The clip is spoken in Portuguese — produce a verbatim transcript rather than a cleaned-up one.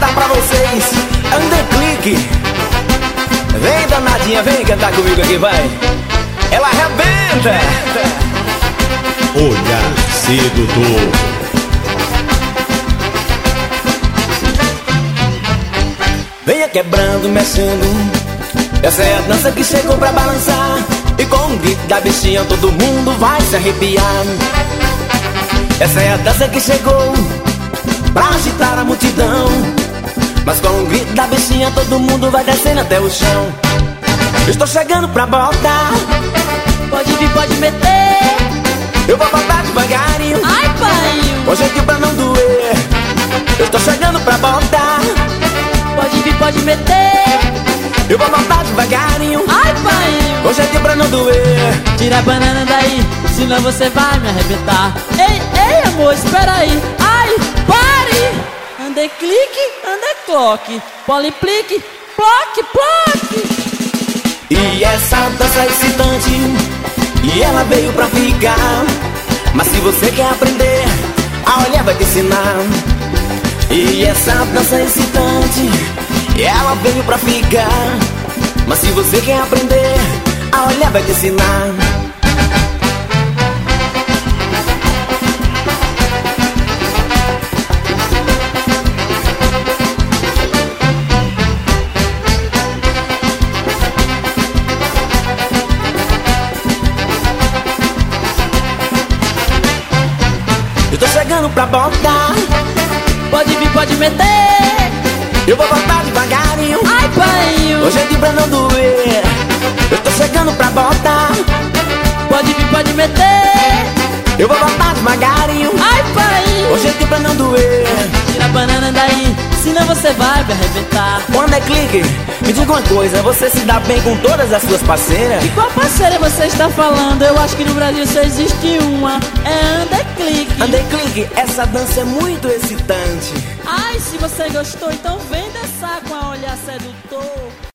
cantar pra vocês Underclick. Vem danadinha, vem cantar comigo aqui, vai. Ela arrebenta. Olhar sedutor. Venha quebrando, mexendo. Essa é a dança que chegou pra balançar. E com o grito da bichinha todo mundo vai se arrepiar. Essa é a dança que chegou pra agitar a multidão. Mas com o grito da bichinha todo mundo vai descendo até o chão. Estou chegando pra botar. Pode vir, pode meter. Eu vou botar devagarinho. Ai, pai. Com jeitinho pra não doer. Eu estou chegando pra botar. Pode vir, pode meter. Eu vou botar devagarinho. Ai, pai. Com jeitinho pra não doer. Tira a banana daí, senão você vai me arrebentar. Ei, ei, amor, espera aí. Ai, pare. Underclick, underclock. Poliplique, ploque, ploque. E essa dança é excitante, e ela veio pra ficar. Mas se você quer aprender, a olhar vai te ensinar. E essa dança é excitante, e ela veio pra ficar. Mas se você quer aprender, a olhar vai te ensinar. Eu tô chegando pra botar. Pode vir, pode meter. Eu vou botar devagarinho. Ai, pai. Com jeitinho pra não doer. Eu tô chegando pra botar. Pode vir, pode meter. Eu vou botar devagarinho. Ai, pai. Com jeitinho pra não doer. Tira a banana daí, senão você vai me arrebentar. Underclick, me diga uma coisa, você se dá bem com todas as suas parceiras? E qual parceira você está falando? Eu acho que no Brasil só existe uma. É Underclick. Underclick, essa dança é muito excitante. Ai, se você gostou, então vem dançar com a olhar sedutor.